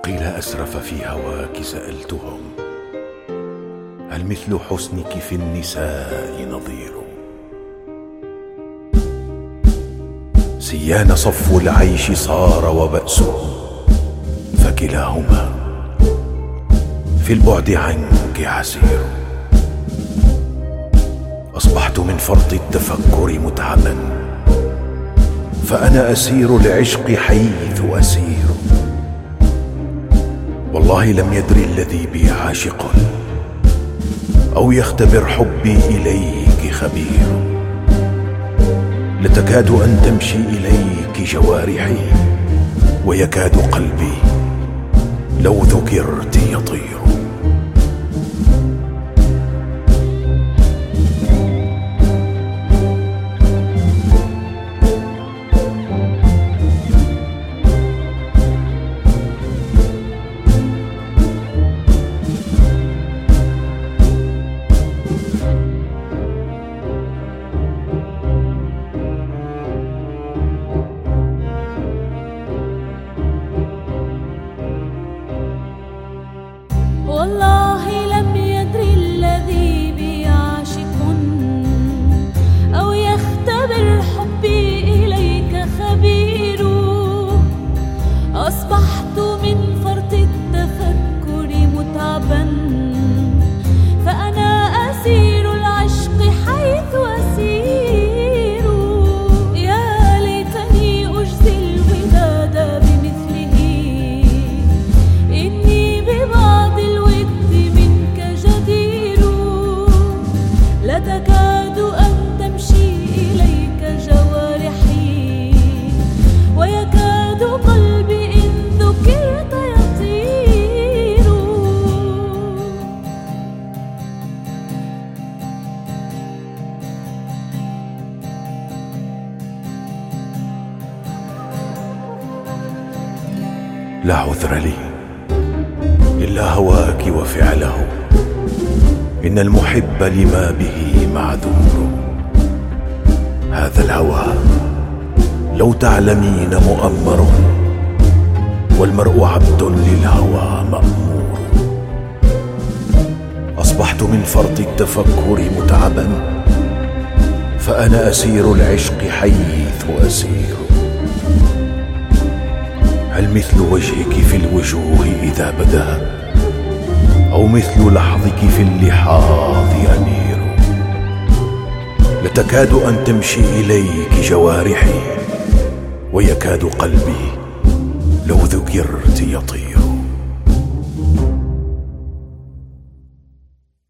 قيل أسرف في هواك سألتهم هل مثل حسنك في النساء نظير؟ سيان صفو العيش صار وبأسه فكلاهما في البعد عنك عسير. أصبحت من فرط التفكر متعبا فأنا أسير العشق حيث أسير. والله لم يدري الذي بي عاشق أو يختبر حبي إليك خبير. لتكاد أن تمشي إليك جوارحي ويكاد قلبي لو ذكرت يطير. والله لم يدري الذي بي عاشق أو يختبر حبي إليك خبير. أصبحت من فرط التفكر متعبا فأنا أسير العشق حيث أسير. يا ليتني أجزي الوداد بمثله إني ببعض تكاد أن تمشي إليك جوارحي ويكاد قلبي إن ذكرت يطير. لا عذر لي إلا هواك وفعله، إن المحب لما به معذور. هذا الهوى لو تعلمين مؤمر والمرء عبد للهوى مأمور. أصبحت من فرط التفكر متعبا فأنا أسير العشق حيث أسير. هل مثل وجهك في الوجوه إذا بدا أو مثل لحظك في اللحاظ أنير؟ لتكاد أن تمشي إليك جوارحي ويكاد قلبي لو ذكرت يطير.